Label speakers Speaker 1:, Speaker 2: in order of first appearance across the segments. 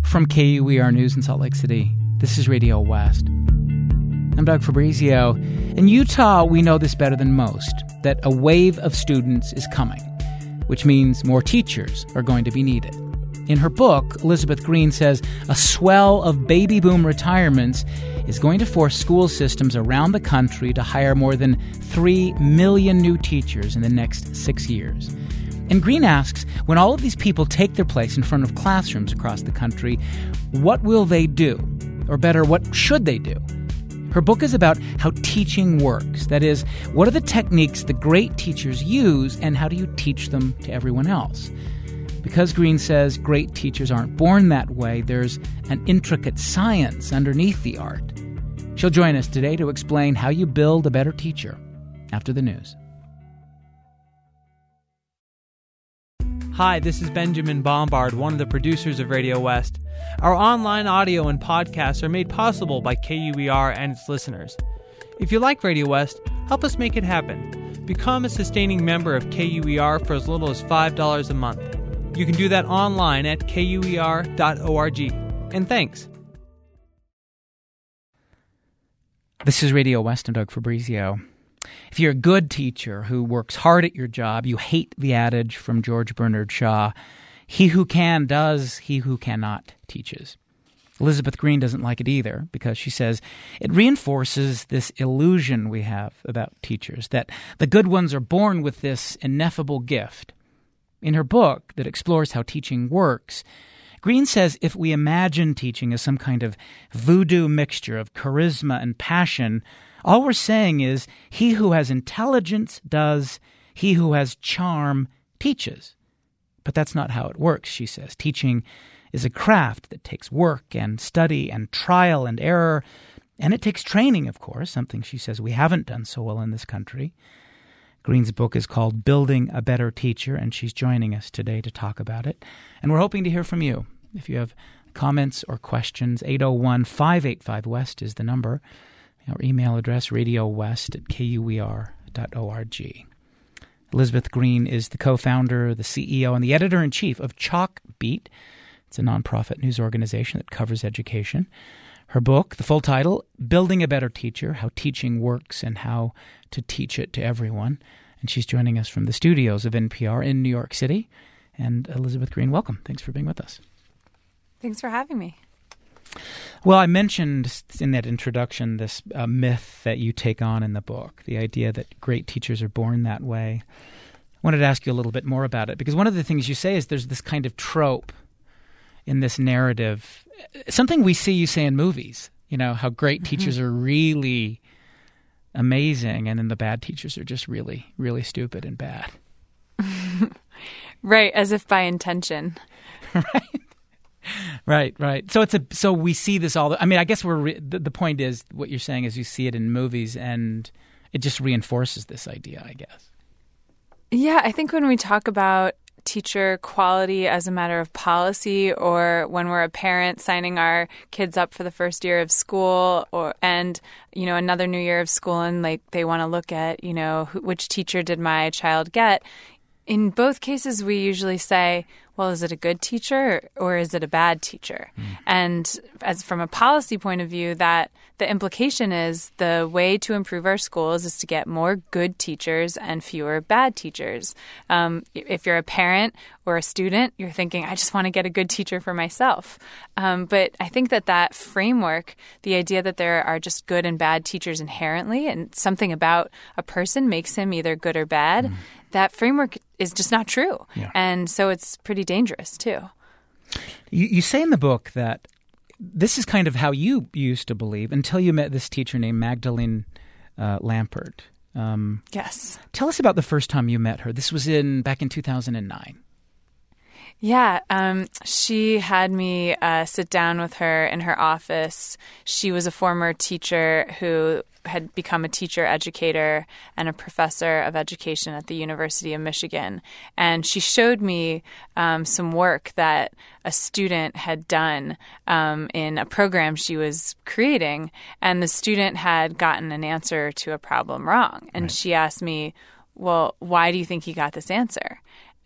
Speaker 1: From KUER News in Salt Lake City, this is Radio West. I'm Doug Fabrizio. In Utah, we know this better than most, that a wave of students is coming, which means more teachers are going to be needed. In her book, Elizabeth Green says a swell of baby boom retirements is going to force school systems around the country to hire more than 3 million new teachers in the next 6 years. And Green asks, when all of these people take their place in front of classrooms across the country, what will they do? Or better, what should they do? Her book is about how teaching works. That is, what are the techniques the great teachers use, and how do you teach them to everyone else? Because Green says great teachers aren't born that way, there's an intricate science underneath the art. She'll join us today to explain how you build a better teacher after the news.
Speaker 2: Hi, this is Benjamin Bombard, one of the producers of Radio West. Our online audio and podcasts are made possible by KUER and its listeners. If you like Radio West, help us make it happen. Become a sustaining member of KUER for as little as $5 a month. You can do that online at kuer.org. And thanks.
Speaker 1: This is Radio West. I'm Doug Fabrizio. If you're a good teacher who works hard at your job, you hate the adage from George Bernard Shaw, he who can does, he who cannot teaches. Elizabeth Green doesn't like it either because she says it reinforces this illusion we have about teachers, that the good ones are born with this ineffable gift. In her book that explores how teaching works, Green says if we imagine teaching as some kind of voodoo mixture of charisma and passion, all we're saying is he who has intelligence does, he who has charm teaches. But that's not how it works, she says. Teaching is a craft that takes work and study and trial and error, and it takes training, of course, something she says we haven't done so well in this country. Green's book is called Building a Better Teacher, and she's joining us today to talk about it. And we're hoping to hear from you. If you have comments or questions, 801-585-WEST is the number. Our email address, radiowest@kuer.org. Elizabeth Green is the co-founder, the CEO, and the editor-in-chief of Chalkbeat. It's a nonprofit news organization that covers education. Her book, the full title, Building a Better Teacher, How Teaching Works and How to Teach It to Everyone. And she's joining us from the studios of NPR in New York City. And Elizabeth Green, welcome. Thanks for being with us.
Speaker 3: Thanks for having me.
Speaker 1: Well, I mentioned in that introduction this myth that you take on in the book, the idea that great teachers are born that way. I wanted to ask you a little bit more about it, because one of the things you say is there's this kind of trope in this narrative, something we see you say in movies, how great teachers are really amazing, and then the bad teachers are just really, really stupid and bad.
Speaker 3: Right, as if by intention.
Speaker 1: Right. So we see this all. I guess the point is what you're saying is you see it in movies, and it just reinforces this idea, I guess.
Speaker 3: Yeah, I think when we talk about teacher quality as a matter of policy, or when we're a parent signing our kids up for the first year of school, and another new year of school, and they want to look at which teacher did my child get. In both cases, we usually say, well, is it a good teacher or is it a bad teacher? And as from a policy point of view, that the implication is the way to improve our schools is to get more good teachers and fewer bad teachers. If you're a parent or a student, you're thinking, I just want to get a good teacher for myself. But I think that framework, the idea that there are just good and bad teachers inherently, and something about a person makes him either good or bad, that framework is just not true. Yeah. And so it's pretty dangerous, too.
Speaker 1: You say in the book that this is kind of how you used to believe until you met this teacher named Magdalene Lampert.
Speaker 3: Yes.
Speaker 1: Tell us about the first time you met her. This was back in 2009.
Speaker 3: Yeah, she had me sit down with her in her office. She was a former teacher who had become a teacher educator and a professor of education at the University of Michigan. And she showed me some work that a student had done in a program she was creating. And the student had gotten an answer to a problem wrong. And She asked me, well, why do you think he got this answer?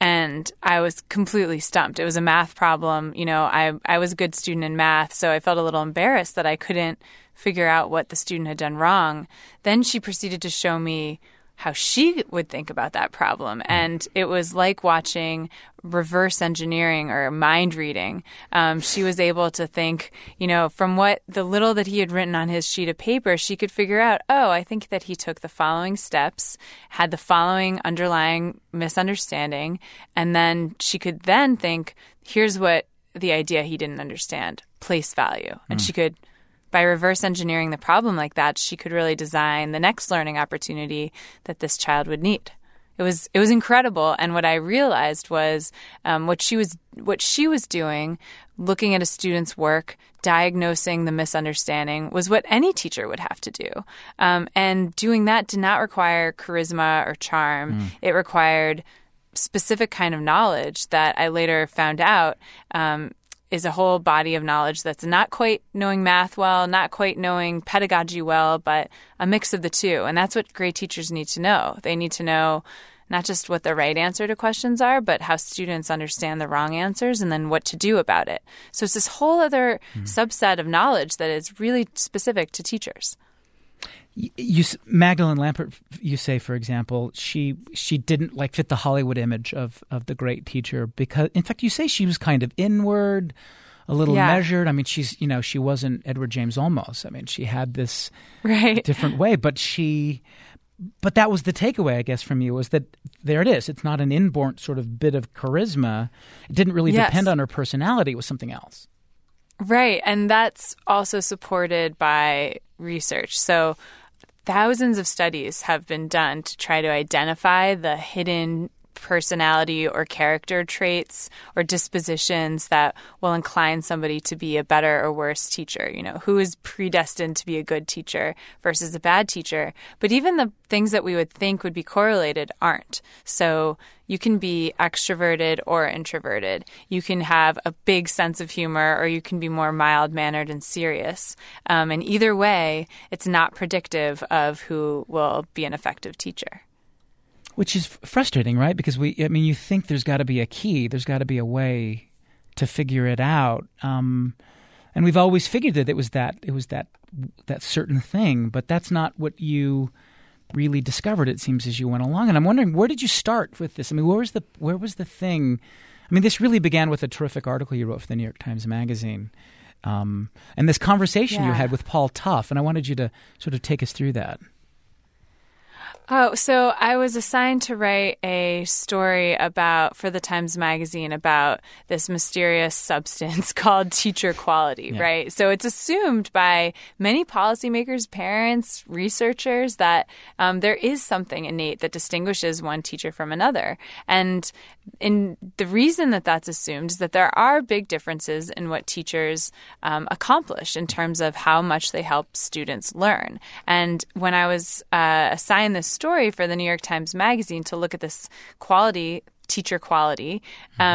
Speaker 3: And I was completely stumped. It was a math problem. I was a good student in math, so I felt a little embarrassed that I couldn't figure out what the student had done wrong. Then she proceeded to show me how she would think about that problem. And it was like watching reverse engineering or mind reading. She was able to think, from what the little that he had written on his sheet of paper, she could figure out, I think that he took the following steps, had the following underlying misunderstanding, and then she could then think, here's what the idea he didn't understand, place value. And she could, by reverse engineering the problem like that, she could really design the next learning opportunity that this child would need. It was incredible. And what I realized was what she was doing, looking at a student's work, diagnosing the misunderstanding, was what any teacher would have to do. And doing that did not require charisma or charm. It required specific kind of knowledge that I later found out is a whole body of knowledge that's not quite knowing math well, not quite knowing pedagogy well, but a mix of the two. And that's what great teachers need to know. They need to know not just what the right answer to questions are, but how students understand the wrong answers and then what to do about it. So it's this whole other subset of knowledge that is really specific to teachers.
Speaker 1: Magdalene Lampert, you say, for example, she didn't fit the Hollywood image of the great teacher because, in fact, you say she was kind of inward, a little measured. I mean, she wasn't Edward James Olmos. I mean, she had this different way, but that was the takeaway, I guess, from you, was that there it is. It's not an inborn sort of bit of charisma. It didn't really depend on her personality. It was something else.
Speaker 3: Right. And that's also supported by research. So thousands of studies have been done to try to identify the hidden personality or character traits or dispositions that will incline somebody to be a better or worse teacher. Who is predestined to be a good teacher versus a bad teacher. But even the things that we would think would be correlated aren't. So you can be extroverted or introverted. You can have a big sense of humor, or you can be more mild-mannered and serious. And either way, it's not predictive of who will be an effective teacher.
Speaker 1: Which is frustrating, right? Because you think there's got to be a key, there's got to be a way to figure it out, and we've always figured that it was that certain thing, but that's not what you really discovered. It seems as you went along, and I'm wondering, where did you start with this? I mean, where was the thing? I mean, this really began with a terrific article you wrote for the New York Times Magazine, and this conversation you had with Paul Tough, and I wanted you to sort of take us through that.
Speaker 3: Oh, so I was assigned to write a story for the Times Magazine about this mysterious substance called teacher quality, right? So it's assumed by many policymakers, parents, researchers that there is something innate that distinguishes one teacher from another. And the reason that that's assumed is that there are big differences in what teachers accomplish in terms of how much they help students learn. And when I was assigned this story for the New York Times Magazine to look at this teacher quality,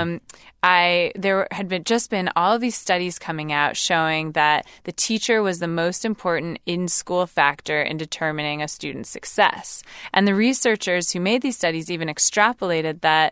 Speaker 3: there had just been all of these studies coming out showing that the teacher was the most important in-school factor in determining a student's success. And the researchers who made these studies even extrapolated that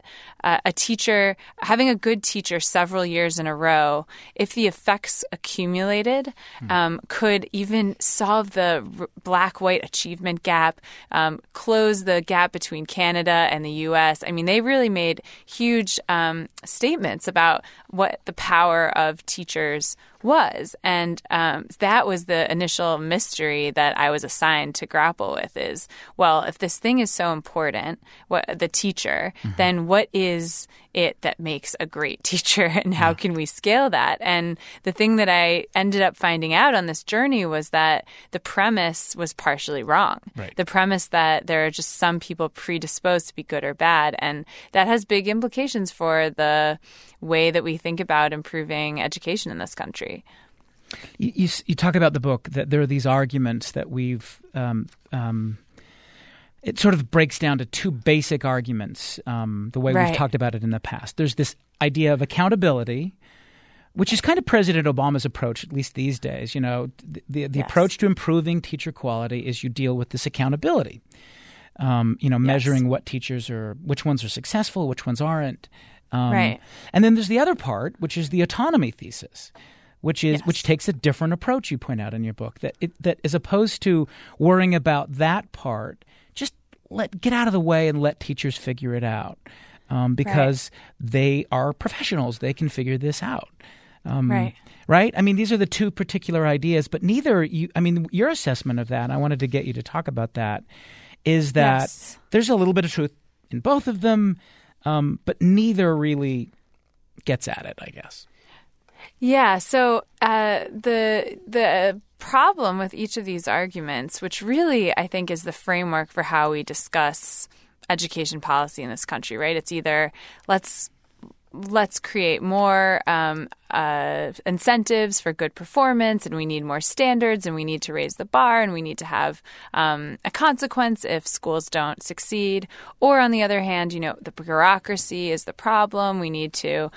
Speaker 3: having a good teacher several years in a row, if the effects accumulated, could even solve the black-white achievement gap, close the gap between Canada and the U.S. I mean, they really made huge statements about what the power of teachers was. And that was the initial mystery that I was assigned to grapple with is, well, if this thing is so important, the teacher, then what is it that makes a great teacher, and how can we scale that? And the thing that I ended up finding out on this journey was that the premise was partially wrong. Right. The premise that there are just some people predisposed to be good or bad, and that has big implications for the way that we think about improving education in this country.
Speaker 1: You talk about the book that there are these arguments that we've it sort of breaks down to two basic arguments, the way we've talked about it in the past. There's this idea of accountability, which is kind of President Obama's approach, at least these days. The approach to improving teacher quality is you deal with this accountability. measuring what teachers which ones are successful, which ones aren't.
Speaker 3: Right.
Speaker 1: And then there's the other part, which is the autonomy thesis, which takes a different approach. You point out in your book that as opposed to worrying about that part, just get out of the way and let teachers figure it out, because they are professionals. They can figure this out. Right? I mean, these are the two particular ideas, but your assessment of that, I wanted to get you to talk about that, is that there's a little bit of truth in both of them, but neither really gets at it, I guess.
Speaker 3: Yeah. So the problem with each of these arguments, which really I think is the framework for how we discuss education policy in this country, right? It's either let's create more incentives for good performance, and we need more standards, and we need to raise the bar, and we need to have a consequence if schools don't succeed. Or on the other hand, the bureaucracy is the problem. We need to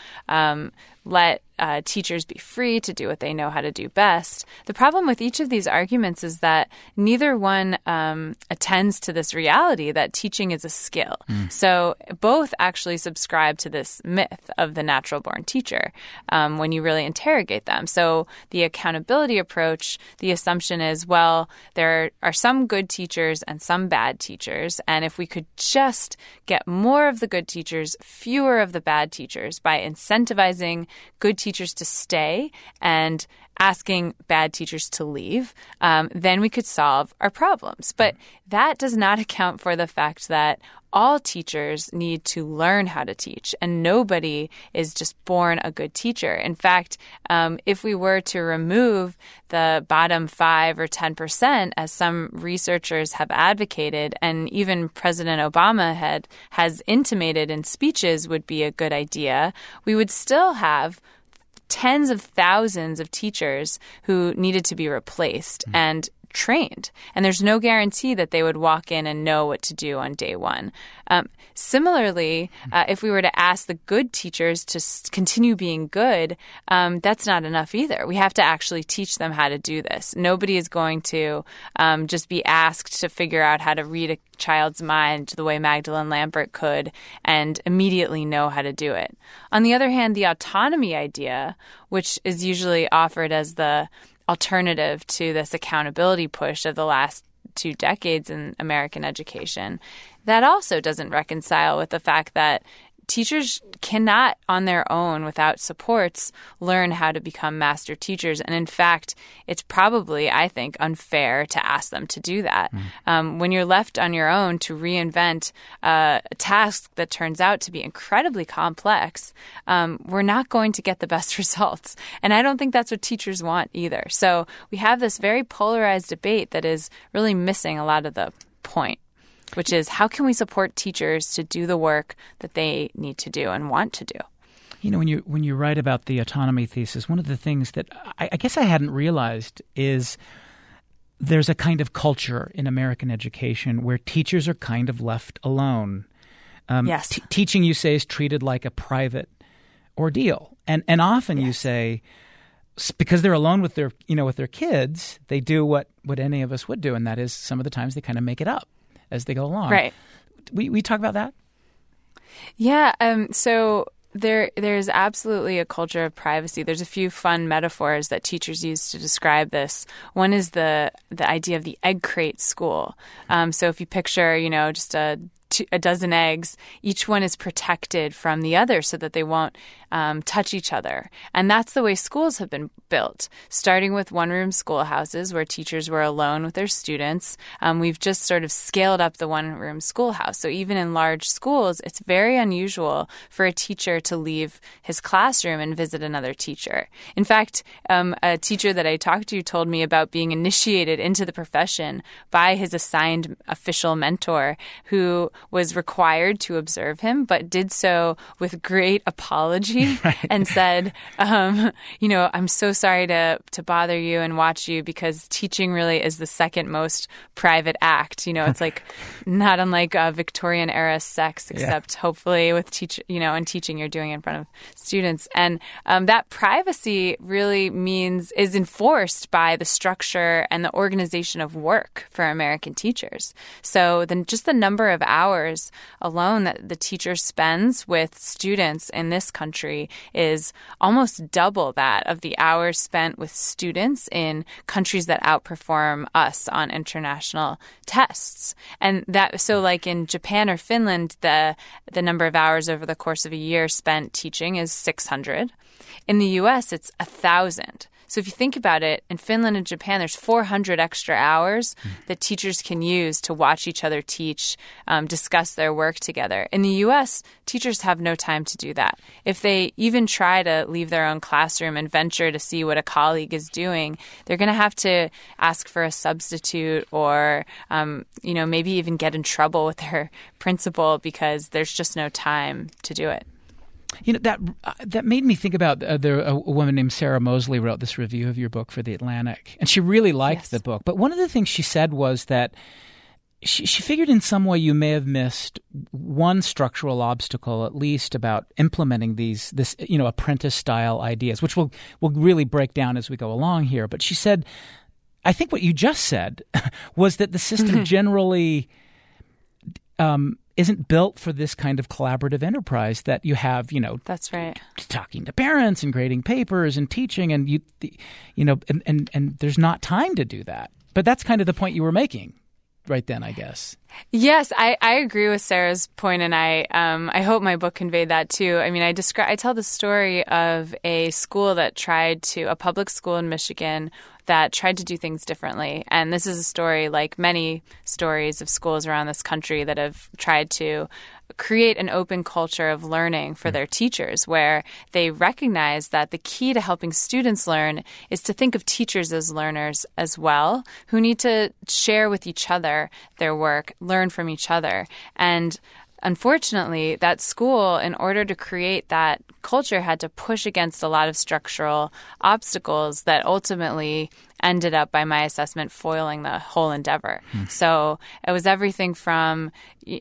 Speaker 3: let teachers be free to do what they know how to do best. The problem with each of these arguments is that neither one attends to this reality that teaching is a skill. So both actually subscribe to this myth of the natural-born teacher when you really interrogate them. So the accountability approach, the assumption is, well, there are some good teachers and some bad teachers, and if we could just get more of the good teachers, fewer of the bad teachers, by incentivizing good teachers to stay and asking bad teachers to leave, then we could solve our problems. But that does not account for the fact that all teachers need to learn how to teach, and nobody is just born a good teacher. In fact, if we were to remove the bottom 5 or 10%, as some researchers have advocated, and even President Obama has intimated in speeches would be a good idea, we would still have tens of thousands of teachers who needed to be replaced and trained. And there's no guarantee that they would walk in and know what to do on day one. Similarly, if we were to ask the good teachers to continue being good, that's not enough either. We have to actually teach them how to do this. Nobody is going to just be asked to figure out how to read a child's mind the way Magdalene Lambert could and immediately know how to do it. On the other hand, the autonomy idea, which is usually offered as the alternative to this accountability push of the last 2 decades in American education, that also doesn't reconcile with the fact that teachers cannot, on their own, without supports, learn how to become master teachers. And in fact, it's probably, I think, unfair to ask them to do that. When you're left on your own to reinvent a task that turns out to be incredibly complex, we're not going to get the best results. And I don't think that's what teachers want either. So we have this very polarized debate that is really missing a lot of the point, which is how can we support teachers to do the work that they need to do and want to do?
Speaker 1: When you write about the autonomy thesis, one of the things that I guess I hadn't realized is there's a kind of culture in American education where teachers are kind of left alone.
Speaker 3: Yes.
Speaker 1: Teaching, you say, is treated like a private ordeal. And often you say, because they're alone with their kids, they do what any of us would do, and that is some of the times they kind of make it up as they go along.
Speaker 3: Right.
Speaker 1: We talk about that?
Speaker 3: Yeah. So there's absolutely a culture of privacy. There's a few fun metaphors that teachers use to describe this. One is the idea of the egg crate school. So if you picture, just a dozen eggs, each one is protected from the other so that they won't touch each other. And that's the way schools have been built, starting with one-room schoolhouses where teachers were alone with their students. We've just sort of scaled up the one-room schoolhouse. So even in large schools, it's very unusual for a teacher to leave his classroom and visit another teacher. In fact, a teacher that I talked to told me about being initiated into the profession by his assigned official mentor, who was required to observe him, but did so with great apology and said, I'm so sorry to bother you and watch you, because teaching really is the second most private act. It's like not unlike Victorian era sex, except hopefully with and teaching you're doing it in front of students. And that privacy really is enforced by the structure and the organization of work for American teachers. So then just the number of hours alone that the teacher spends with students in this country is almost double that of the hours spent with students in countries that outperform us on international tests. And so like in Japan or Finland, the number of hours over the course of a year spent teaching is 600. In the U.S., it's 1,000. So if you think about it, in Finland and Japan, there's 400 extra hours that teachers can use to watch each other teach, discuss their work together. In the U.S., teachers have no time to do that. If they even try to leave their own classroom and venture to see what a colleague is doing, they're going to have to ask for a substitute or, maybe even get in trouble with their principal because there's just no time to do it.
Speaker 1: That made me think about a woman named Sarah Mosley wrote this review of your book for The Atlantic, and she really liked the book. But one of the things she said was that she figured in some way you may have missed one structural obstacle, at least, about implementing this apprentice-style ideas, which we'll really break down as we go along here. But she said, I think what you just said was that the system generally isn't built for this kind of collaborative enterprise that you have,
Speaker 3: That's right.
Speaker 1: Talking to parents and grading papers and teaching, and and there's not time to do that. But that's kind of the point you were making right then, I guess.
Speaker 3: Yes, I agree with Sarah's point, and I hope my book conveyed that too. I mean, I tell the story of a school a public school in Michigan that tried to do things differently. And this is a story like many stories of schools around this country that have tried to create an open culture of learning for their teachers, where they recognize that the key to helping students learn is to think of teachers as learners as well, who need to share with each other their work, learn from each other. And unfortunately, that school, in order to create that culture, had to push against a lot of structural obstacles that ultimately ended up, by my assessment, foiling the whole endeavor. So it was everything from,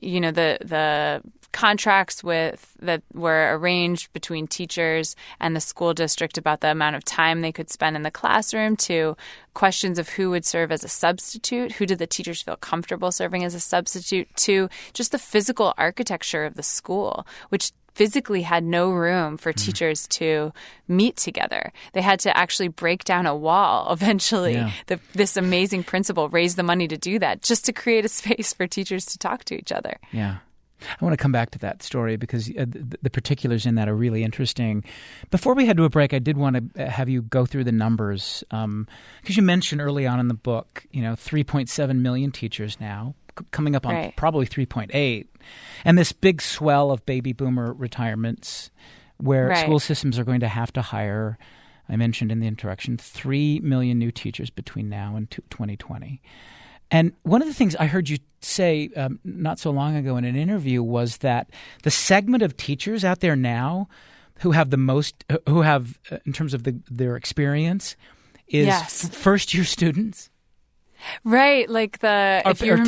Speaker 3: the contracts that were arranged between teachers and the school district about the amount of time they could spend in the classroom, to questions of who would serve as a substitute, who did the teachers feel comfortable serving as a substitute, to just the physical architecture of the school, which physically had no room for teachers to meet together. They had to actually break down a wall eventually. Yeah. This amazing principal raised the money to do that, just to create a space for teachers to talk to each other.
Speaker 1: Yeah. I want to come back to that story because the particulars in that are really interesting. Before we head to a break, I did want to have you go through the numbers because you mentioned early on in the book, 3.7 million teachers now, coming up on probably 3.8, and this big swell of baby boomer retirements where school systems are going to have to hire, I mentioned in the introduction, 3 million new teachers between now and 2020. And one of the things I heard you say not so long ago in an interview was that the segment of teachers out there now who have the most, in terms of their experience, is first-year students.
Speaker 3: Right, like if you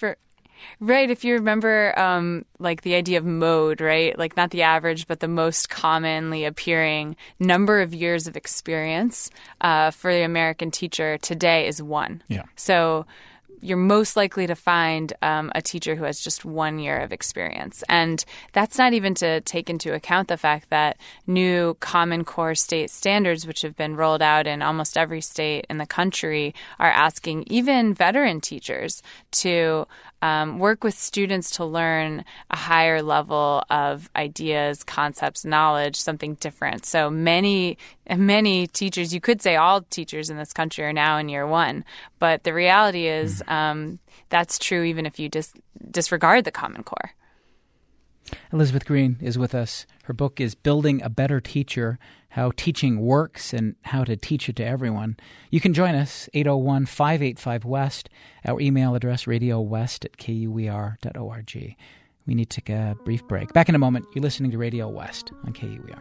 Speaker 3: remember like the idea of mode, right? Like not the average, but the most commonly appearing number of years of experience for the American teacher today is 1. Yeah. So you're most likely to find a teacher who has just 1 year of experience. And that's not even to take into account the fact that new Common Core state standards, which have been rolled out in almost every state in the country, are asking even veteran teachers to work with students to learn a higher level of ideas, concepts, knowledge, something different. So many teachers, you could say all teachers in this country are now in year 1, but the reality is that's true even if you disregard the Common Core.
Speaker 1: Elizabeth Green is with us. Her book is Building a Better Teacher, How Teaching Works and How to Teach It to Everyone. You can join us, 801-585-WEST, our email address, radiowest@kuer.org. We need to take a brief break. Back in a moment. You're listening to Radio West on KUER.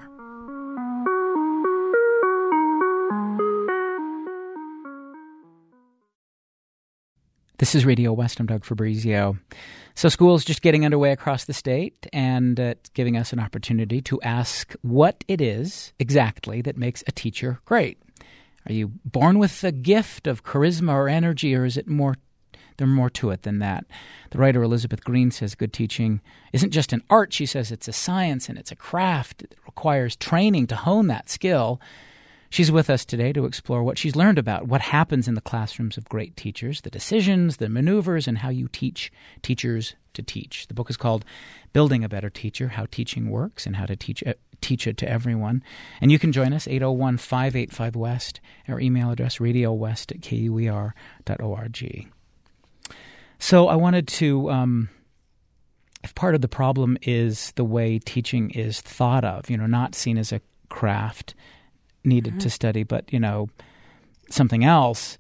Speaker 1: This is Radio West. I'm Doug Fabrizio. So school's just getting underway across the state, and it's giving us an opportunity to ask what it is exactly that makes a teacher great. Are you born with a gift of charisma or energy, or is it more? There's more to it than that. The writer Elizabeth Green says good teaching isn't just an art. She says it's a science and it's a craft. It requires training to hone that skill. She's with us today to explore what she's learned about what happens in the classrooms of great teachers, the decisions, the maneuvers, and how you teach teachers to teach. The book is called Building a Better Teacher, How Teaching Works and How to Teach it to Everyone. And you can join us, 801-585-WEST, our email address, radiowest@kuer.org. So I wanted to, if part of the problem is the way teaching is thought of, not seen as a craft needed to study, but, something else.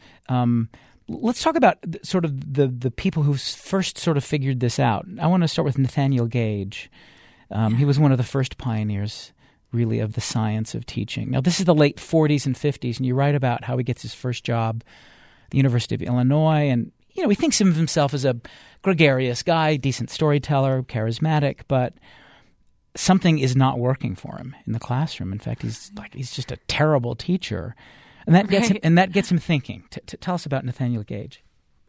Speaker 1: Let's talk about sort of the people who first sort of figured this out. I want to start with Nathaniel Gage. He was one of the first pioneers, really, of the science of teaching. Now, this is the late 40s and 50s, and you write about how he gets his first job at the University of Illinois, and, he thinks of himself as a gregarious guy, decent storyteller, charismatic, but something is not working for him in the classroom. In fact, he's just a terrible teacher, and that gets him thinking. Tell us about Nathaniel Gage.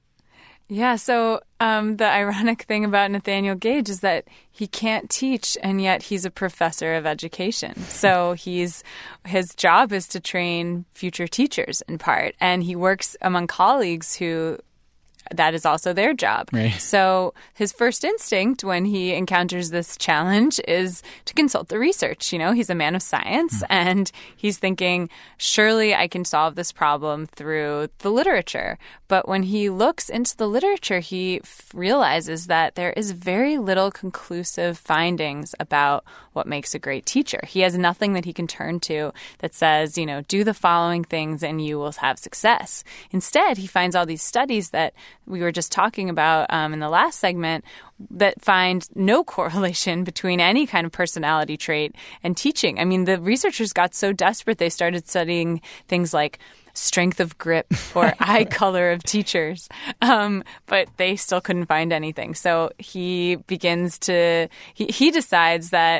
Speaker 3: Yeah, so the ironic thing about Nathaniel Gage is that he can't teach, and yet he's a professor of education. So his job is to train future teachers in part, and he works among colleagues who that is also their job.
Speaker 1: Right.
Speaker 3: So his first instinct when he encounters this challenge is to consult the research. He's a man of science, and he's thinking, surely I can solve this problem through the literature. But when he looks into the literature, he realizes that there is very little conclusive findings about what makes a great teacher. He has nothing that he can turn to that says, do the following things and you will have success. Instead, he finds all these studies that we were just talking about in the last segment that find no correlation between any kind of personality trait and teaching. I mean, the researchers got so desperate they started studying things like strength of grip or eye color of teachers, but they still couldn't find anything. So he begins to he decides that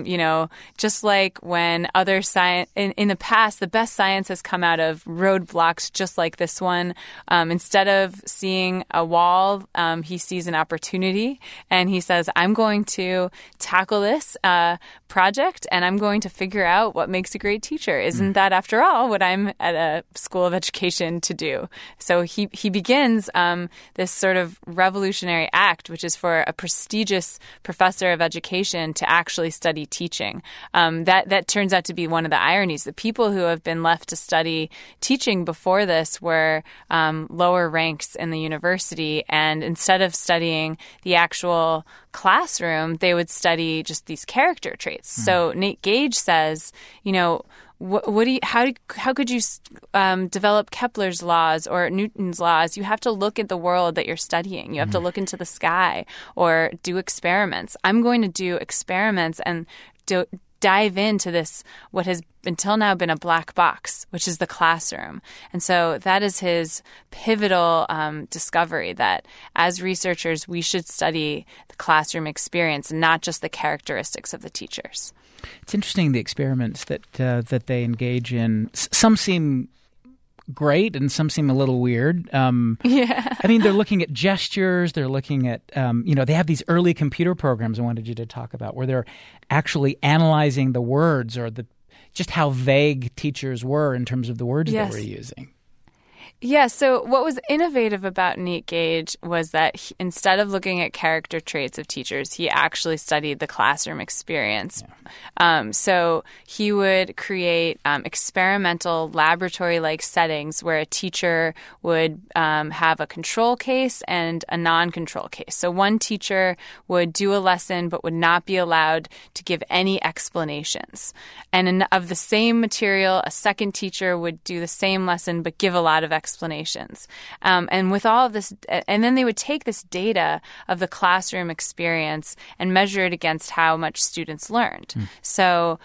Speaker 3: just like when other science in the past, the best science has come out of roadblocks just like this one. Instead of seeing a wall, he sees an opportunity, and he says, I'm going to tackle this project, and I'm going to figure out what makes a great teacher. Isn't that, after all, what I'm at a school of education to do? So he begins this sort of revolutionary act, which is for a prestigious professor of education to actually study teaching. That turns out to be one of the ironies. The people who have been left to study teaching before this were lower ranks in the university, and instead of studying the actual classroom, they would study just these character traits. So Nate Gage says, how could you develop Kepler's laws or Newton's laws? You have to look at the world that you're studying. You have to look into the sky or do experiments. I'm going to do experiments and dive into this, what has until now been a black box, which is the classroom. And so that is his pivotal discovery, that as researchers, we should study the classroom experience and not just the characteristics of the teachers.
Speaker 1: It's interesting, the experiments that they engage in. Some seem great and some seem a little weird.
Speaker 3: Yeah.
Speaker 1: I mean, they're looking at gestures. They're looking at, they have these early computer programs I wanted you to talk about where they're actually analyzing the words or just how vague teachers were in terms of the words they were using.
Speaker 3: Yeah, so what was innovative about Nate Gage was that instead of looking at character traits of teachers, he actually studied the classroom experience. Yeah. So he would create experimental laboratory-like settings where a teacher would have a control case and a non-control case. So one teacher would do a lesson but would not be allowed to give any explanations. And of the same material, a second teacher would do the same lesson but give a lot of explanations. explanations. And with all of this, and then they would take this data of the classroom experience and measure it against how much students learned. So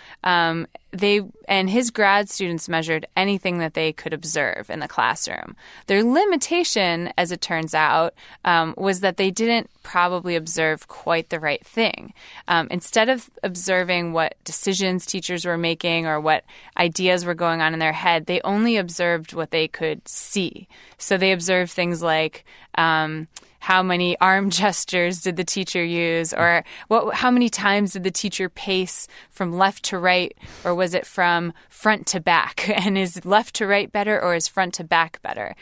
Speaker 3: his grad students measured anything that they could observe in the classroom. Their limitation, as it turns out, was that they didn't probably observe quite the right thing. Instead of observing what decisions teachers were making or what ideas were going on in their head, they only observed what they could see. So they observed things like how many arm gestures did the teacher use, or how many times did the teacher pace from left to right, or was it from front to back? And is left to right better, or is front to back better?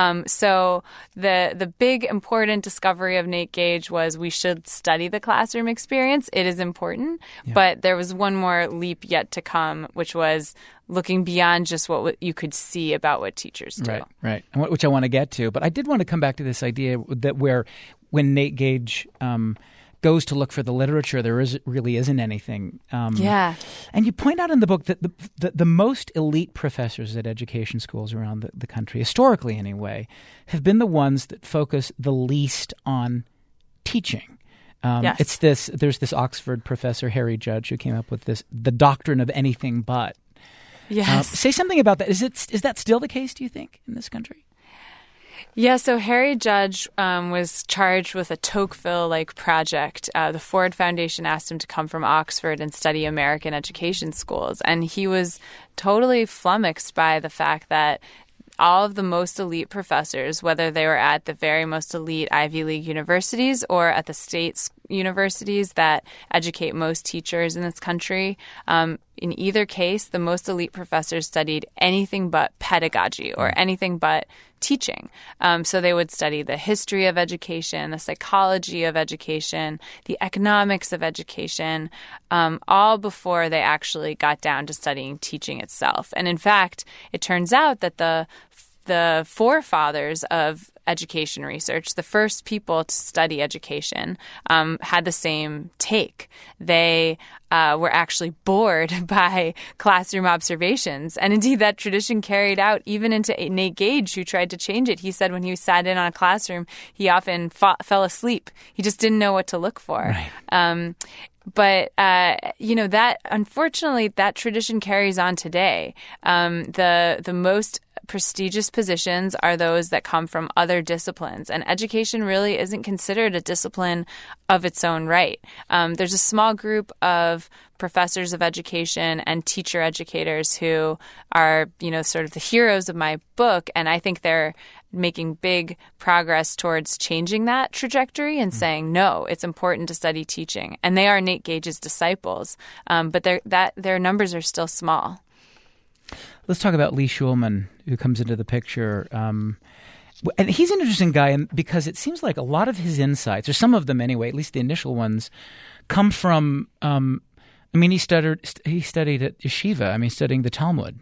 Speaker 3: So the big important discovery of Nate Gage was we should study the classroom experience. It is important, but there was one more leap yet to come, which was looking beyond just what you could see about what teachers do.
Speaker 1: Right. Which I want to get to. But I did want to come back to this idea that when Nate Gage goes to look for the literature, there really isn't anything. And you point out in the book that the most elite professors at education schools around the country, historically anyway, have been the ones that focus the least on teaching. There's this Oxford professor, Harry Judge, who came up with the doctrine of anything but.
Speaker 3: Yes.
Speaker 1: Say something about that. Is that still the case, do you think, in this country?
Speaker 3: Yeah, so Harry Judge was charged with a Tocqueville-like project. The Ford Foundation asked him to come from Oxford and study American education schools. And he was totally flummoxed by the fact that all of the most elite professors, whether they were at the very most elite Ivy League universities or at the state universities that educate most teachers in this country, in either case, the most elite professors studied anything but pedagogy or anything but teaching. So they would study the history of education, the psychology of education, the economics of education, all before they actually got down to studying teaching itself. And in fact, it turns out that the forefathers of education research, the first people to study education, had the same take. They were actually bored by classroom observations. And indeed, that tradition carried out even into Nate Gage, who tried to change it. He said when he sat in on a classroom, he often fell asleep. He just didn't know what to look for. Right. But, that unfortunately, that tradition carries on today. The most prestigious positions are those that come from other disciplines, and education really isn't considered a discipline of its own right. There's a small group of professors of education and teacher educators who are, sort of the heroes of my book, and I think they're making big progress towards changing that trajectory and saying, no, it's important to study teaching. And they are Nate Gage's disciples, but their numbers are still small.
Speaker 1: Let's talk about Lee Shulman, who comes into the picture. And he's an interesting guy because it seems like a lot of his insights, or some of them anyway, at least the initial ones, come from, he studied at yeshiva, studying the Talmud.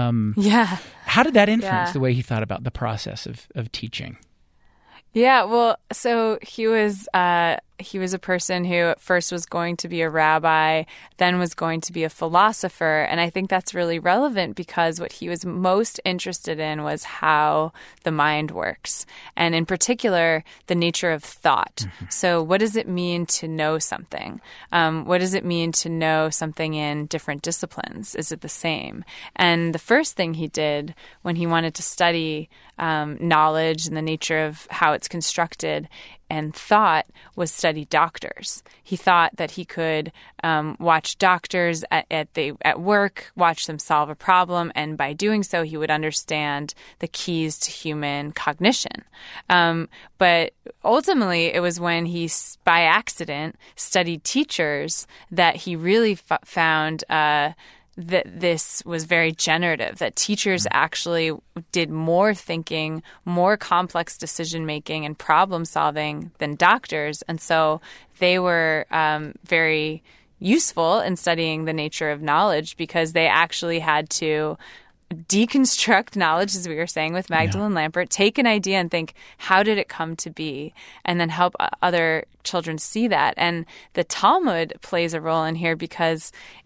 Speaker 1: How did that influence the way he thought about the process of teaching?
Speaker 3: Yeah, well, so he was a person who at first was going to be a rabbi, then was going to be a philosopher. And I think that's really relevant because what he was most interested in was how the mind works, and in particular, the nature of thought. Mm-hmm. So what does it mean to know something? What does it mean to know something in different disciplines? Is it the same? And the first thing he did when he wanted to study knowledge and the nature of how it's constructed and thought was study doctors. He thought that he could watch doctors at work, watch them solve a problem, and by doing so, he would understand the keys to human cognition. But ultimately, it was when he, by accident, studied teachers that he really found that this was very generative, that teachers actually did more thinking, more complex decision-making and problem-solving than doctors. And so they were very useful in studying the nature of knowledge because they actually had to deconstruct knowledge, as we were saying with Magdalene Lampert, take an idea and think, how did it come to be? And then help other children see that. And the Talmud plays a role in here because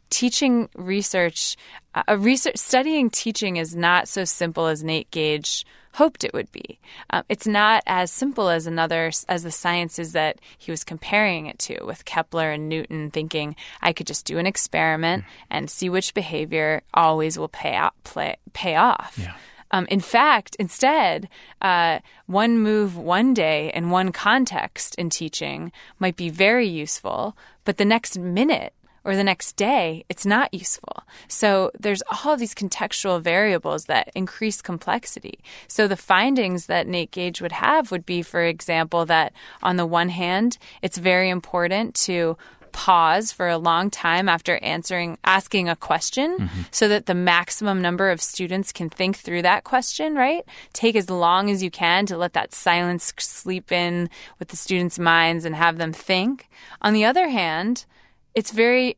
Speaker 3: teaching research, studying teaching is not so simple as Nate Gage hoped it would be. It's not as simple as the sciences that he was comparing it to, with Kepler and Newton, thinking I could just do an experiment and see which behavior always will pay off.
Speaker 1: Yeah.
Speaker 3: In fact, instead, one move one day in one context in teaching might be very useful, but the next minute or the next day, it's not useful. So there's all these contextual variables that increase complexity. So the findings that Nate Gage would have would be, for example, that on the one hand, it's very important to pause for a long time after asking a question so that the maximum number of students can think through that question, right? Take as long as you can to let that silence sleep in with the students' minds and have them think. On the other hand, it's very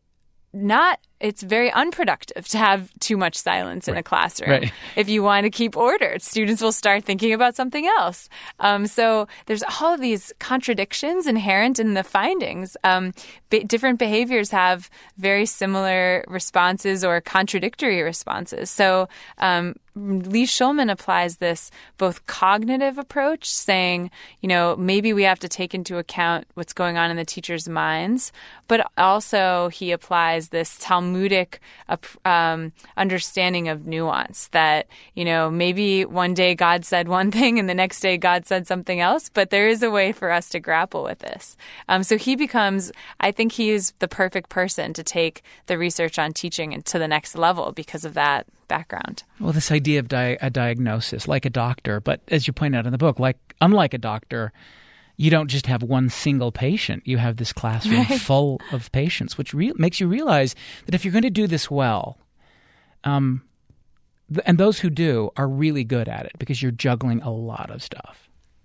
Speaker 3: unproductive to have too much silence in a classroom.
Speaker 1: Right.
Speaker 3: If you want to keep order, students will start thinking about something else. So there's all of these contradictions inherent in the findings. Different behaviors have very similar responses or contradictory responses. So Lee Shulman applies this both cognitive approach, saying, maybe we have to take into account what's going on in the teachers' minds, but also he applies this Talmudic understanding of nuance that, maybe one day God said one thing and the next day God said something else, but there is a way for us to grapple with this. So I think he is the perfect person to take the research on teaching to the next level because of that background.
Speaker 1: Well, this idea of a diagnosis, like a doctor, but as you point out in the book, unlike a doctor, you don't just have one single patient. You have this classroom full of patients, which makes you realize that if you're going to do this well, and those who do are really good at it because you're juggling a lot of stuff.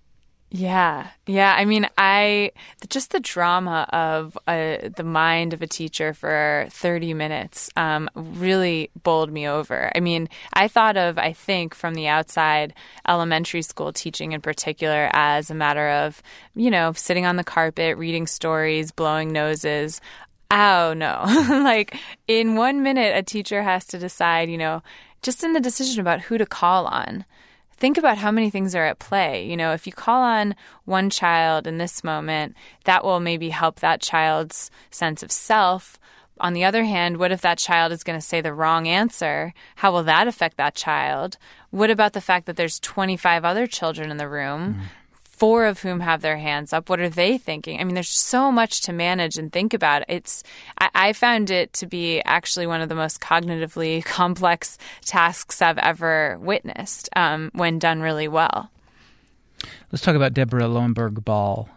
Speaker 3: Yeah. I mean, just the drama of the mind of a teacher for 30 minutes really bowled me over. I mean, I think from the outside, elementary school teaching in particular as a matter of, sitting on the carpet, reading stories, blowing noses. Oh, no. In 1 minute, a teacher has to decide, just in the decision about who to call on. Think about how many things are at play. If you call on one child in this moment, that will maybe help that child's sense of self. On the other hand, what if that child is going to say the wrong answer? How will that affect that child? What about the fact that there's 25 other children in the room, 4 of whom have their hands up? What are they thinking? I mean, there's so much to manage and think about. I found it to be actually one of the most cognitively complex tasks I've ever witnessed when done really well.
Speaker 1: Let's talk about Deborah Lowenberg Ball.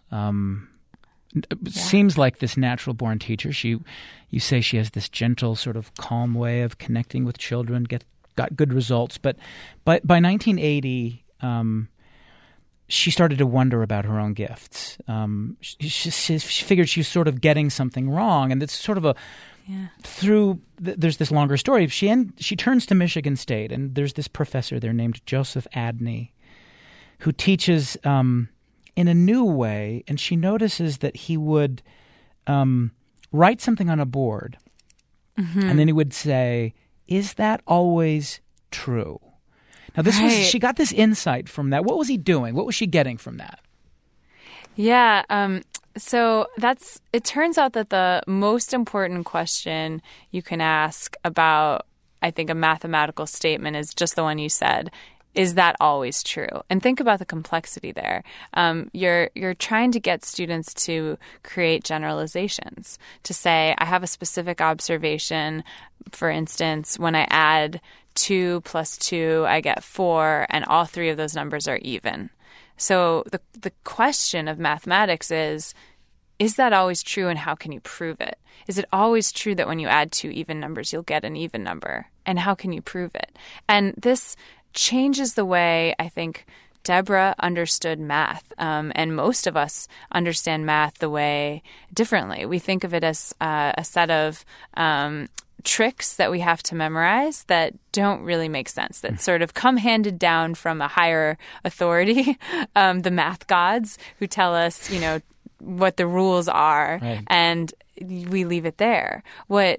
Speaker 1: Seems like this natural-born teacher. You say she has this gentle, sort of calm way of connecting with children, got good results. But by 1980, she started to wonder about her own gifts. She figured she was sort of getting something wrong, and it's sort of there's this longer story. She turns to Michigan State, and there's this professor there named Joseph Adney, who teaches in a new way, and she notices that he would write something on a board, and then he would say, "Is that always true?" Now, she got this insight from that. What was he doing? What was she getting from that?
Speaker 3: Yeah. So it turns out that the most important question you can ask about, I think, a mathematical statement is just the one you said. Is that always true? And think about the complexity there. You're trying to get students to create generalizations, to say, I have a specific observation. For instance, when I add 2 plus 2, I get 4, and all 3 of those numbers are even. So the question of mathematics is that always true, and how can you prove it? Is it always true that when you add 2 even numbers, you'll get an even number? And how can you prove it? And this changes the way, I think, Deborah understood math, and most of us understand math the way differently. We think of it as a set of tricks that we have to memorize that don't really make sense, that sort of come handed down from a higher authority, the math gods, who tell us, what the rules are, and we leave it there. What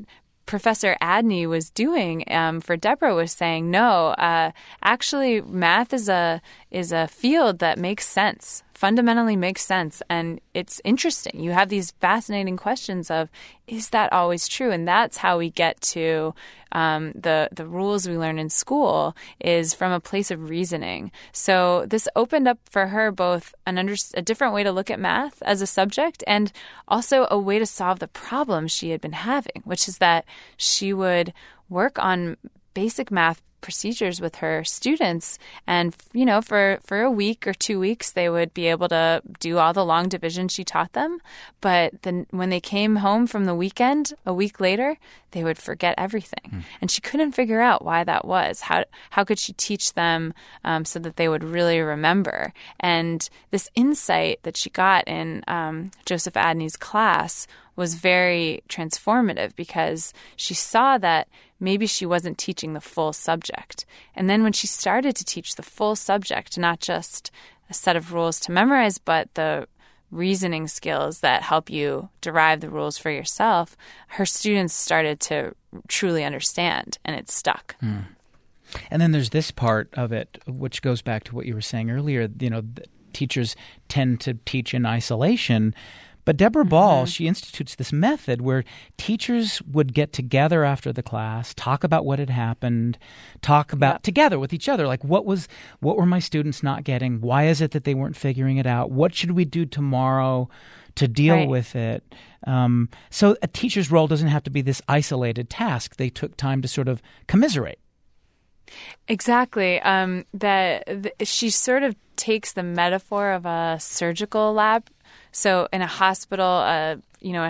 Speaker 3: Professor Adney was doing for Deborah was saying, no, actually math is a field that makes sense, fundamentally makes sense, and it's interesting. You have these fascinating questions of, is that always true? And that's how we get to the rules we learn in school, is from a place of reasoning. So this opened up for her both a different way to look at math as a subject, and also a way to solve the problems she had been having, which is that she would work on basic math procedures with her students, and for a week or 2 weeks they would be able to do all the long division she taught them, but then when they came home from the weekend a week later, they would forget everything. And she couldn't figure out why that was. How could she teach them so that they would really remember? And this insight that she got in Joseph Adney's class was very transformative, because she saw that maybe she wasn't teaching the full subject. And then when she started to teach the full subject, not just a set of rules to memorize, but the reasoning skills that help you derive the rules for yourself, her students started to truly understand, and it stuck.
Speaker 1: And then there's this part of it, which goes back to what you were saying earlier. Teachers tend to teach in isolation. But Deborah Ball, she institutes this method where teachers would get together after the class, talk about what had happened, talk about together with each other, like what were my students not getting? Why is it that they weren't figuring it out? What should we do tomorrow to deal with it? So a teacher's role doesn't have to be this isolated task. They took time to sort of commiserate.
Speaker 3: Exactly. She sort of takes the metaphor of a surgical lab. So in a hospital, a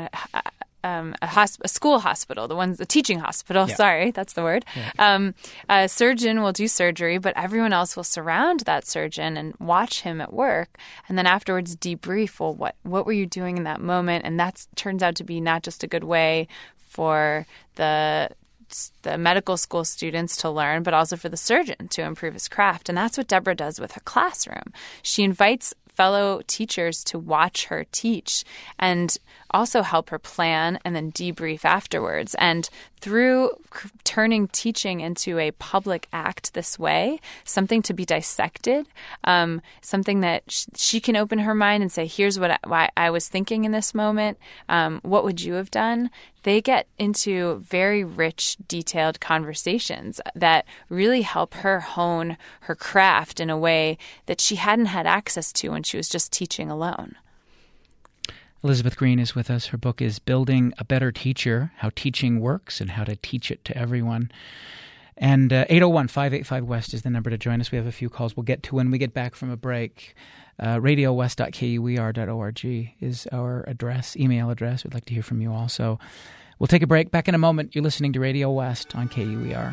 Speaker 3: school hospital, the teaching hospital, sorry, that's the word. A surgeon will do surgery, but everyone else will surround that surgeon and watch him at work, and then afterwards debrief, well, what were you doing in that moment? And that turns out to be not just a good way for the medical school students to learn, but also for the surgeon to improve his craft. And that's what Deborah does with her classroom. She invites fellow teachers to watch her teach and also help her plan and then debrief afterwards. And through turning teaching into a public act this way, something to be dissected, something that she can open her mind and say, here's why I was thinking in this moment. What would you have done? They get into very rich, detailed conversations that really help her hone her craft in a way that she hadn't had access to when she was just teaching alone.
Speaker 1: Elizabeth Green is with us. Her book is Building a Better Teacher, How Teaching Works and How to Teach It to Everyone. And 801-585-WEST is the number to join us. We have a few calls we'll get to when we get back from a break. radiowest.kuer.org is our email address. We'd like to hear from you also. We'll take a break. Back in a moment. You're listening to Radio West on KUER.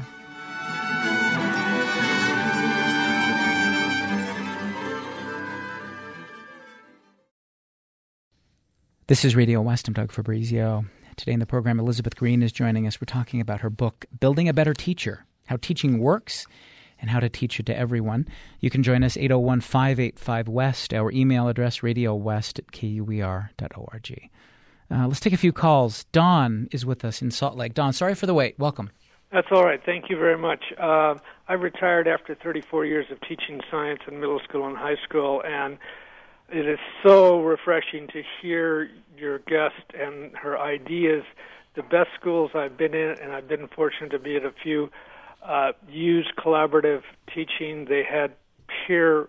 Speaker 1: This is Radio West. I'm Doug Fabrizio. Today in the program, Elizabeth Green is joining us. We're talking about her book, Building a Better Teacher, How Teaching Works and How to Teach It to Everyone. You can join us 801-585-WEST, our email address, radiowest@kuer.org. Let's take a few calls. Don is with us in Salt Lake. Don, sorry for the wait. Welcome.
Speaker 4: That's all right. Thank you very much. I retired after 34 years of teaching science in middle school and high school, and it is so refreshing to hear your guest and her ideas. The best schools I've been in, and I've been fortunate to be at a few, use collaborative teaching. They had peer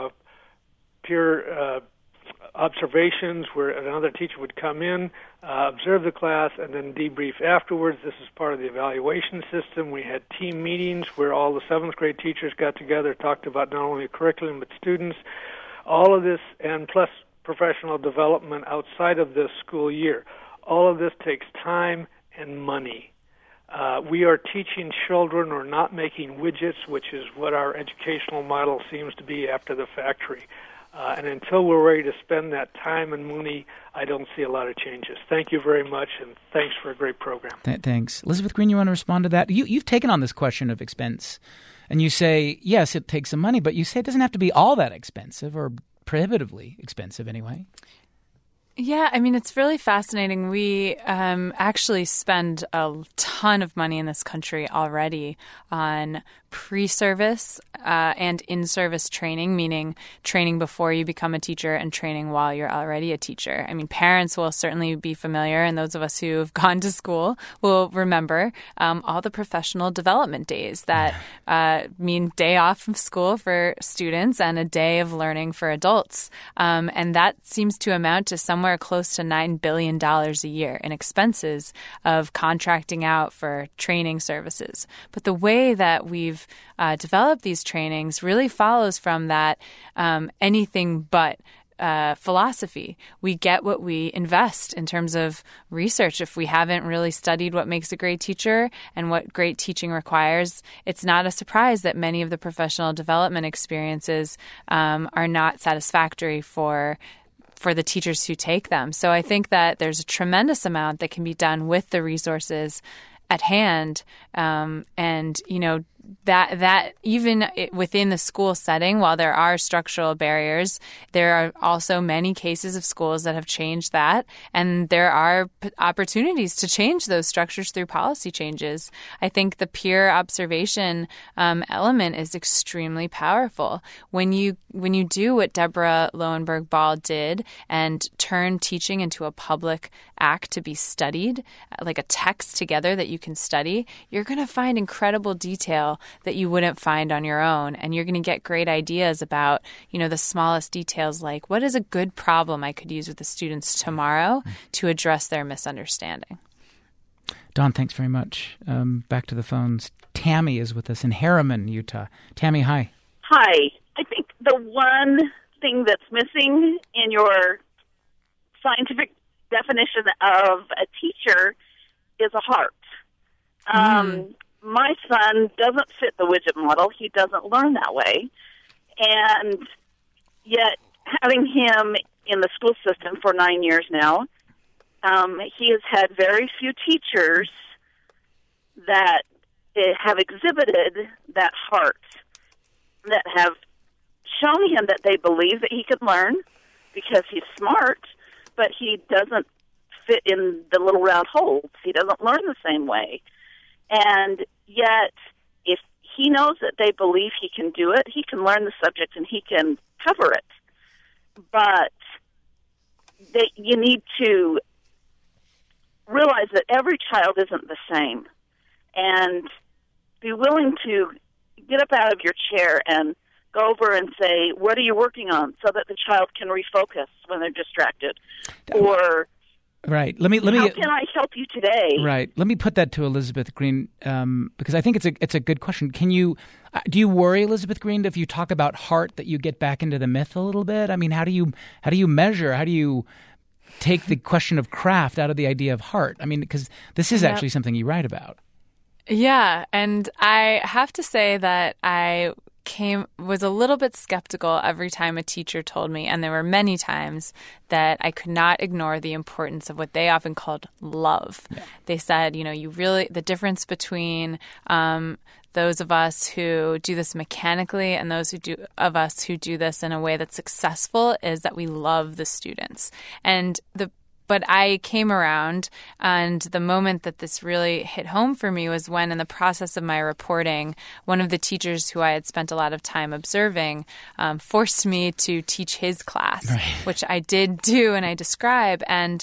Speaker 4: observations where another teacher would come in, observe the class, and then debrief afterwards. This is part of the evaluation system. We had team meetings where all the 7th grade teachers got together, talked about not only curriculum but students. All of this, and plus professional development outside of this school year. All of this takes time and money. We are teaching children or not making widgets, which is what our educational model seems to be after the factory. And until we're ready to spend that time and money, I don't see a lot of changes. Thank you very much, and thanks for a great program.
Speaker 1: Thanks. Elizabeth Green, you want to respond to that? You've taken on this question of expense. And you say, yes, it takes some money, but you say it doesn't have to be all that expensive or prohibitively expensive anyway.
Speaker 3: Yeah, I mean, it's really fascinating. We actually spend a ton of money in this country already on pre-service and in-service training, meaning training before you become a teacher and training while you're already a teacher. I mean, parents will certainly be familiar, and those of us who have gone to school will remember all the professional development days that mean day off from school for students and a day of learning for adults. And that seems to amount to somewhere close to $9 billion a year in expenses of contracting out for training services. But the way that we've developed these trainings really follows from that anything but philosophy. We get what we invest in terms of research. If we haven't really studied what makes a great teacher and what great teaching requires, it's not a surprise that many of the professional development experiences are not satisfactory for the teachers who take them. So I think that there's a tremendous amount that can be done with the resources at hand. And, you know, that even within the school setting, while there are structural barriers, there are also many cases of schools that have changed that. And there are opportunities to change those structures through policy changes. I think the peer observation element is extremely powerful. When you do what Deborah Lowenberg Ball did and turn teaching into a public act to be studied, like a text together that you can study, you're going to find incredible detail that you wouldn't find on your own. And you're going to get great ideas about, you know, the smallest details, like what is a good problem I could use with the students tomorrow to address their misunderstanding.
Speaker 1: Dawn, thanks very much. Back to the phones. Tammy is with us in Harriman, Utah. Tammy, hi.
Speaker 5: Hi. I think the one thing that's missing in your scientific definition of a teacher is a heart. My son doesn't fit the widget model. He doesn't learn that way. And yet, having him in the school system for 9 years now, he has had very few teachers that have exhibited that heart, that have shown him that they believe that he could learn because he's smart, but he doesn't fit in the little round holes. He doesn't learn the same way. And yet, if he knows that they believe he can do it, he can learn the subject and he can cover it. But you need to realize that every child isn't the same, and be willing to get up out of your chair and go over and say, what are you working on, so that the child can refocus when they're distracted. Or
Speaker 1: right. How
Speaker 5: can I help you today?
Speaker 1: Right. Let me put that to Elizabeth Green, because I think it's a good question. Do you worry, Elizabeth Green, if you talk about heart, that you get back into the myth a little bit? I mean, how do you measure? How do you take the question of craft out of the idea of heart? I mean, because this is actually something you write about.
Speaker 3: Yeah, and I have to say that I was a little bit skeptical every time a teacher told me, and there were many times that I could not ignore the importance of what they often called love. Yeah. They said, you know, the difference between those of us who do this mechanically and those of us who do this in a way that's successful is that we love the students. But I came around, and the moment that this really hit home for me was when, in the process of my reporting, one of the teachers who I had spent a lot of time observing forced me to teach his class, right, which I did do and I describe. And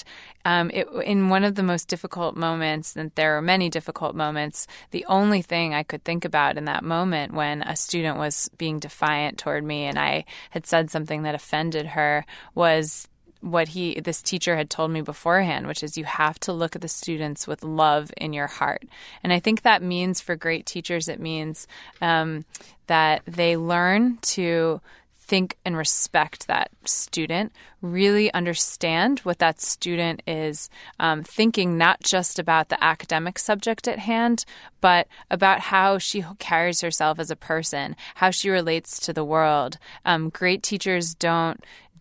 Speaker 3: in one of the most difficult moments, and there are many difficult moments, the only thing I could think about in that moment when a student was being defiant toward me and I had said something that offended her was what this teacher had told me beforehand, which is you have to look at the students with love in your heart. And I think that means for great teachers, it means that they learn to think and respect that student, really understand what that student is thinking, not just about the academic subject at hand, but about how she carries herself as a person, how she relates to the world. Great teachers don't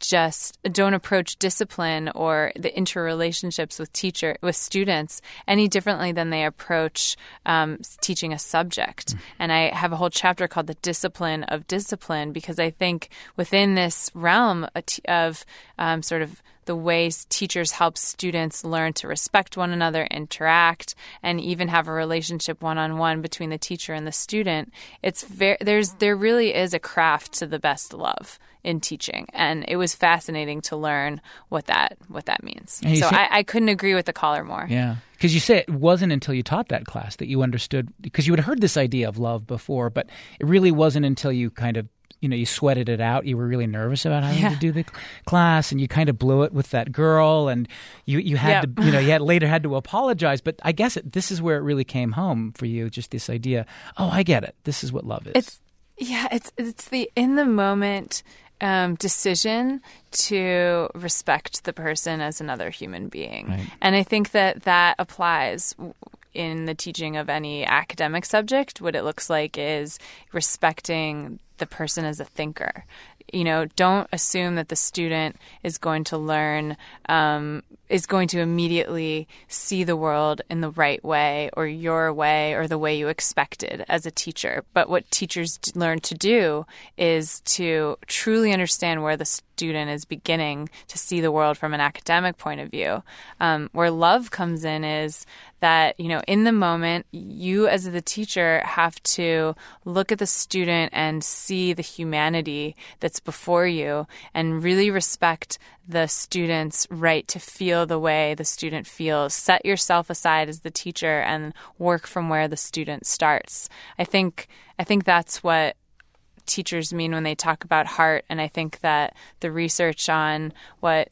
Speaker 3: approach discipline or the interrelationships with students any differently than they approach teaching a subject. And I have a whole chapter called The Discipline of Discipline, because I think within this realm of sort of the ways teachers help students learn to respect one another, interact, and even have a relationship one-on-one between the teacher and the student, there really is a craft to the best love in teaching, and it was fascinating to learn what that means. So I couldn't agree with the caller more.
Speaker 1: Yeah, because you say it wasn't until you taught that class that you understood, because you had heard this idea of love before, but it really wasn't until you kind of, you sweated it out. You were really nervous about having to do the class, and you kind of blew it with that girl, and you had to, you later had to apologize. But I guess this is where it really came home for you, just this idea. Oh, I get it. This is what love is.
Speaker 3: It's the in the moment decision to respect the person as another human being.
Speaker 1: Right.
Speaker 3: And I think that applies in the teaching of any academic subject. What it looks like is respecting the person as a thinker. Don't assume that the student is going to learn, is going to immediately see the world in the right way or your way or the way you expected as a teacher. But what teachers learn to do is to truly understand where the student is beginning to see the world from an academic point of view. Where love comes in is that, in the moment, you as the teacher have to look at the student and see the humanity that's before you and really respect the student's right to feel the way the student feels. Set yourself aside as the teacher and work from where the student starts. I think that's what teachers mean when they talk about heart, and I think that the research on what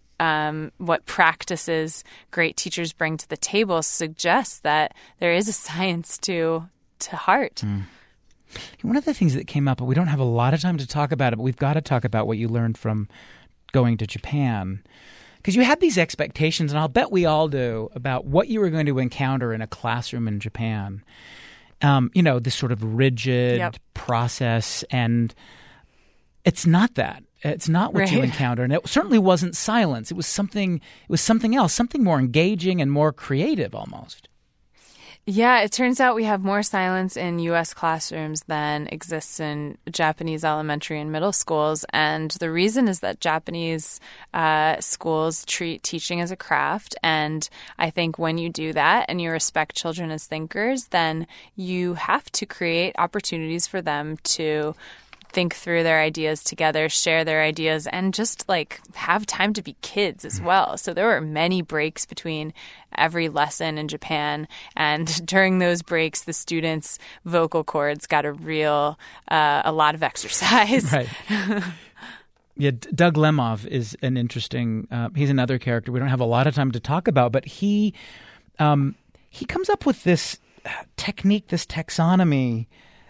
Speaker 3: practices great teachers bring to the table suggests that there is a science to heart.
Speaker 1: One of the things that came up, but we don't have a lot of time to talk about it, but we've got to talk about what you learned from going to Japan. Because you had these expectations, and I'll bet we all do, about what you were going to encounter in a classroom in Japan. This sort of rigid process, and it's not that. It's not what you encounter, and it certainly wasn't silence. It was something else, something more engaging and more creative almost.
Speaker 3: Yeah, it turns out we have more silence in U.S. classrooms than exists in Japanese elementary and middle schools. And the reason is that Japanese schools treat teaching as a craft. And I think when you do that and you respect children as thinkers, then you have to create opportunities for them to think through their ideas together, share their ideas, and just have time to be kids as well. So there were many breaks between every lesson in Japan, and during those breaks, the students' vocal cords got a lot of exercise.
Speaker 1: Right. Yeah, Doug Lemov is an interesting. He's another character we don't have a lot of time to talk about, but he comes up with this technique, this taxonomy.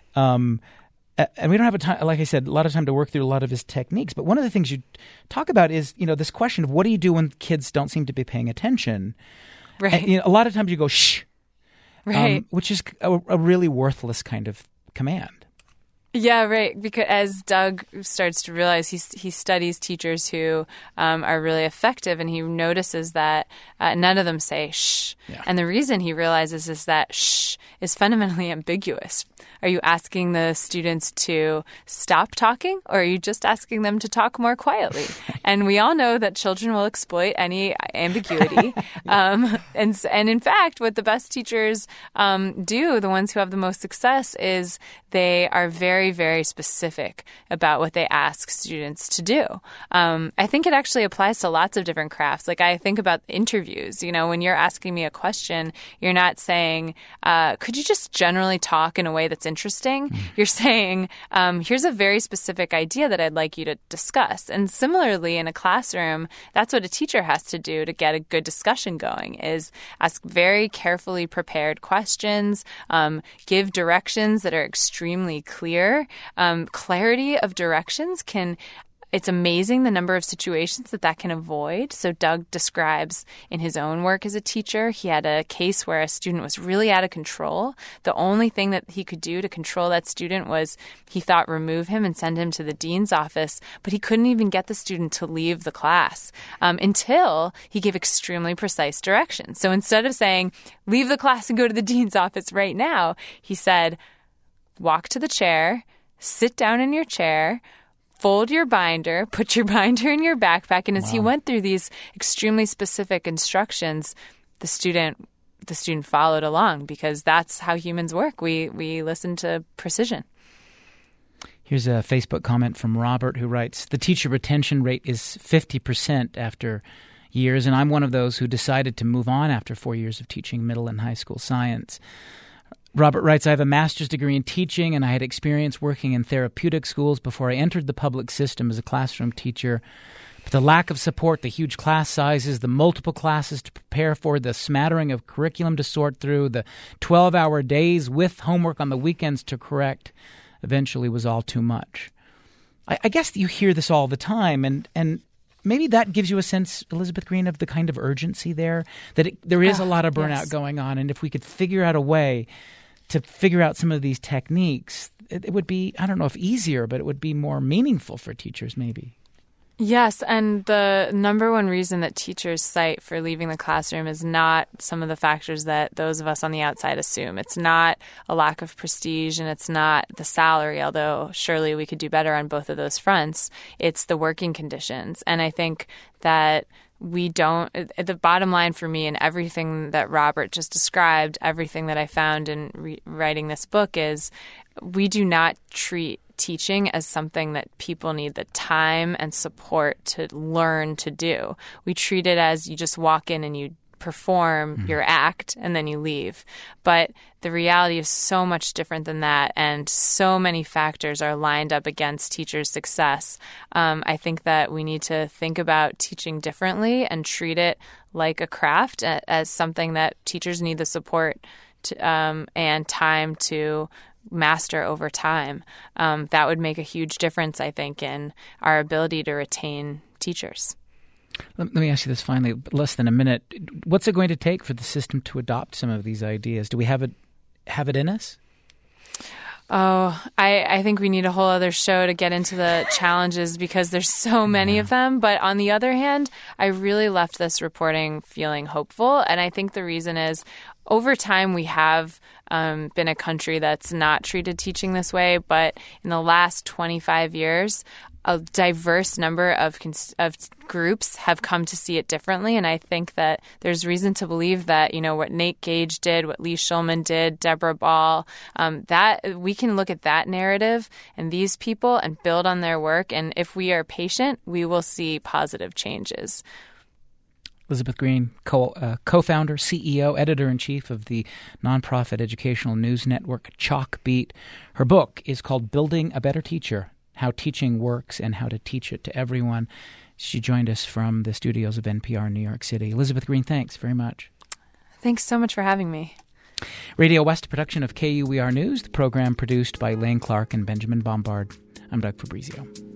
Speaker 1: And we don't have a lot of time to work through a lot of his techniques. But one of the things you talk about is, this question of what do you do when kids don't seem to be paying attention?
Speaker 3: Right.
Speaker 1: And, a lot of times you go, shh.
Speaker 3: Right.
Speaker 1: Which is a really worthless kind of command.
Speaker 3: Yeah, right. Because as Doug starts to realize, he studies teachers who are really effective, and he notices that none of them say shh. Yeah. And the reason he realizes is that shh is fundamentally ambiguous. Are you asking the students to stop talking, or are you just asking them to talk more quietly? And we all know that children will exploit any ambiguity. And in fact, what the best teachers do, the ones who have the most success, is they are very, very specific about what they ask students to do. I think it actually applies to lots of different crafts. I think about interviews. When you're asking me a question, you're not saying, could you just generally talk in a way that's interesting? You're saying, here's a very specific idea that I'd like you to discuss. And similarly, in a classroom, that's what a teacher has to do to get a good discussion going, is ask very carefully prepared questions, give directions that are extremely clear. Clarity of directions it's amazing the number of situations that can avoid. So Doug describes in his own work as a teacher, he had a case where a student was really out of control. The only thing that he could do to control that student was, he thought, remove him and send him to the dean's office, but he couldn't even get the student to leave the class until he gave extremely precise directions. So instead of saying, leave the class and go to the dean's office right now, he said, walk to the chair, sit down in your chair, fold your binder, put your binder in your backpack. And as he went through these extremely specific instructions, the student followed along, because that's how humans work. We listen to precision.
Speaker 1: Here's a Facebook comment from Robert, who writes, "The teacher retention rate is 50% after years, and I'm one of those who decided to move on after 4 years of teaching middle and high school science." Robert writes, "I have a master's degree in teaching, and I had experience working in therapeutic schools before I entered the public system as a classroom teacher. But the lack of support, the huge class sizes, the multiple classes to prepare for, the smattering of curriculum to sort through, the 12-hour days with homework on the weekends to correct, eventually was all too much." I guess you hear this all the time, and maybe that gives you a sense, Elizabeth Green, of the kind of urgency there, that there is a lot of burnout going on, and if we could figure out a way to figure out some of these techniques, it would be, I don't know if easier, but it would be more meaningful for teachers maybe.
Speaker 3: Yes, and the number one reason that teachers cite for leaving the classroom is not some of the factors that those of us on the outside assume. It's not a lack of prestige, and it's not the salary, although surely we could do better on both of those fronts. It's the working conditions. And I think that the bottom line for me, and everything that Robert just described, everything that I found in writing this book, is we do not treat teaching as something that people need the time and support to learn to do. We treat it as you just walk in and you perform your act and then you leave. But the reality is so much different than that, and so many factors are lined up against teachers' success. I think that we need to think about teaching differently and treat it like a craft, as something that teachers need the support and time to master over time. That would make a huge difference, I think, in our ability to retain teachers.
Speaker 1: Let me ask you this finally, less than a minute. What's it going to take for the system to adopt some of these ideas? Do we have it in us?
Speaker 3: Oh, I think we need a whole other show to get into the challenges, because there's so many of them. But on the other hand, I really left this reporting feeling hopeful. And I think the reason is, over time, we have been a country that's not treated teaching this way. But in the last 25 years, a diverse number of groups have come to see it differently. And I think that there's reason to believe that, what Nate Gage did, what Lee Shulman did, Deborah Ball, that we can look at that narrative and these people and build on their work. And if we are patient, we will see positive changes.
Speaker 1: Elizabeth Green, co-founder, CEO, editor-in-chief of the nonprofit educational news network Chalkbeat. Her book is called Building a Better Teacher: How Teaching Works and How to Teach It to Everyone. She joined us from the studios of NPR in New York City. Elizabeth Green, thanks very much.
Speaker 3: Thanks so much for having me.
Speaker 1: Radio West, a production of KUER News, the program produced by Lane Clark and Benjamin Bombard. I'm Doug Fabrizio.